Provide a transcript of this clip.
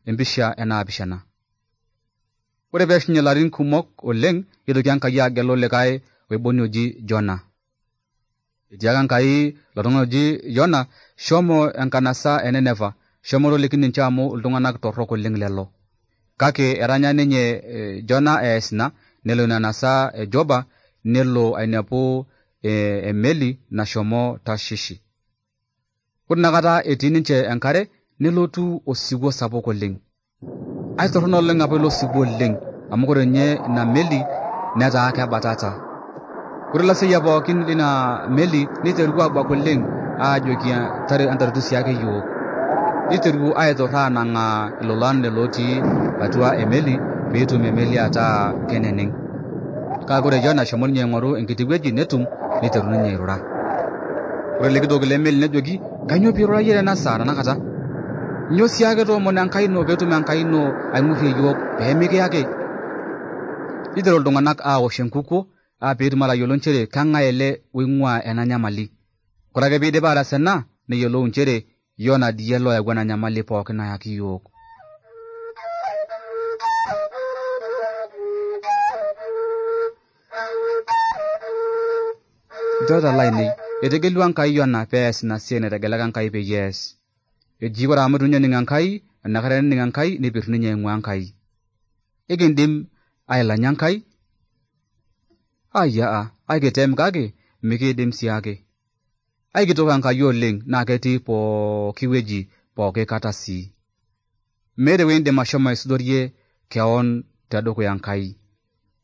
empisha enaapishana. Ore peishunye larin kumok oleng itoki Enkai agelu likae oiboni oji Jona. Etiaka Enkai ilo tung'ani oji Jona, shomo enkanasa Nineve, shomo toliki ninche amu iltung'anak torrok oleng lelo. Kake eranya ninye Jona ees ina, nelo ina anasa Jopa, nelo ainepu emeli nashomo Tashishi. Ore inakata etii ninche enkare, nelotu osiwuo sapuk oleng. Aitorrono oleng apa ilo siwuo oleng, amu ore nye ina meli netaa kebatata. Ore ilaseyiak pookin lina meli niterua abak oleng aajoki entaretu siake yiok. Niteru aitorra anang'aa ilolan lotii atua emeli peetum emeli ataa keneneng'. Kake ore Jona eshomo ninye aing'oru enkiti wueji netum, niteru ninye airura. Ore likitok le meli nejoki, kanyoo piirura yie tenasaa tanakata? Nyoo siake toomon Enkai ino peetum Enkai ino aing'urrie yiok peemikiyaki? Niteru iltung'anak aawosh enkukuo peetum atayiolo nchere kang'ae ele oing'ua ena nyamali. Ore ake piidip ataas ena, neyiolou nchere Jona dii ele oyawua ena nyamali pookin ayaki yiok. Nchoreta lainei, etegelua Enkai Jona pees ina siai nategelaka Enkai peyie ees. Eji ore amu itu ninye ening Enkai, enakata ening Enkai nipirr ninye aing'ua Enkai. Ekindim ailanya Enkai? Aikitem kake mikiidim siake. Aikitok Enkai oleng naa ketii pooki wueji pooki kata sii. Meeta ewueji indim ashomo aisudorie keon tedukuya Enkai.